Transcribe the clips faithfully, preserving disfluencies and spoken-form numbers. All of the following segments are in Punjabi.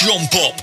Jump up.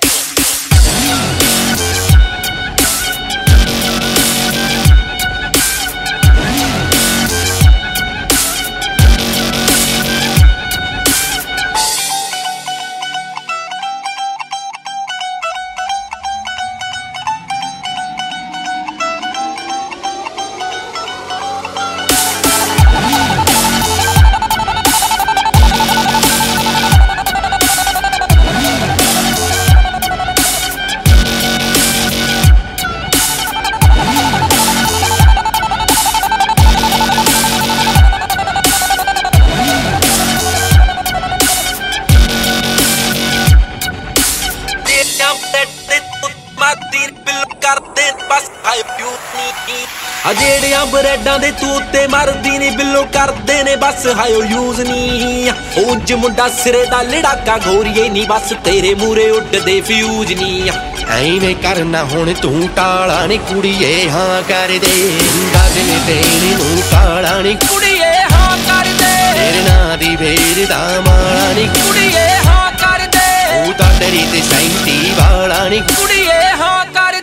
ਆ ਜਿਹੜਿਆਂ ਬਰੈਡਾਂ ਦੇ ਤੂੰ ਉੱਤੇ ਮਰਦੀ ਨੀ ਬਿੱਲੋ ਕਰਦੇ ਨੇ ਬਸ ਹਾਇਓ ਯੂਜ਼ ਨੀ ਉਂਝ ਮੁੰਡਾ ਸਿਰੇ ਦਾ ਲੜਾਕਾ ਗੋਰੀਏ ਨੀ ਬਸ ਤੇਰੇ ਮੂਰੇ ਉੱਡਦੇ ਫਿਊਜ਼ ਨੀ ਐਵੇਂ ਕਰਨਾ ਹੁਣ ਤੂੰ ਟਾਲਾ ਨੀ ਕੁੜੀਏ ਹਾਂ ਕਰਦੇ ਗਗਨ ਤੇਰੇ ਨੂੰ ਕਾਲਾ ਨੀ ਕੁੜੀਏ ਹਾਂ ਕਰਦੇ ਤੇਰੇ ਨਾਂ ਦੀ ਵੇਰ ਦਾ ਮਾਲਾ ਨੀ ਕੁੜੀਏ ਹਾਂ ਕਰਦੇ ਤੂੰ ਤਾਂ ਤੇਰੀ ਤੇ ਸੈਂਤੀ ਵਾਲਾ ਨੀ ਕੁੜੀਏ ਹਾਂ ਕਰਦੇ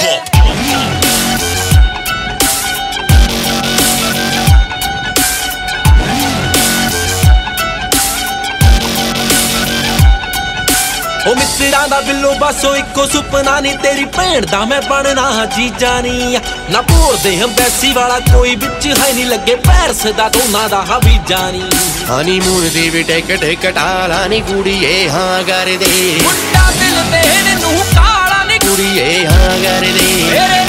ਉਹ ਮਿੱਤਰਾਂ ਦਾ ਬਿੱਲੋ ਬਸ ਉਹ ਇੱਕੋ ਸੁਪਨਾ ਨੀ ਤੇਰੀ ਭੈਣ ਦਾ ਮੈਂ ਬਣਨਾ ਜੀਜਾ ਨੀ ਨਾ ਭੋਲਦੇ ਹੰਬੈਸੀ ਵਾਲਾ ਕੋਈ ਵਿੱਚ ਹੈ ਨੀ ਲੱਗੇ ਪੈਰਸ ਦਾ ਦੋਨਾਂ ਦਾ ਹਵੀਜਾ ਨੀ ਹਨੀਮੂਨ ਦੀ ਵੀ ਟਿਕਟ ਕਟਾਲਾ ਨੀ ਕੁੜੀਏ ਹਾਂ ਕਰਦੇ ਮੁੰਡਾ ਦਿਲ ਤੇ ਨੂੰ ਕਾਲਾ ਨੀ ਕੁੜੀਏ ਹਾਂ ਕਰਦੇ।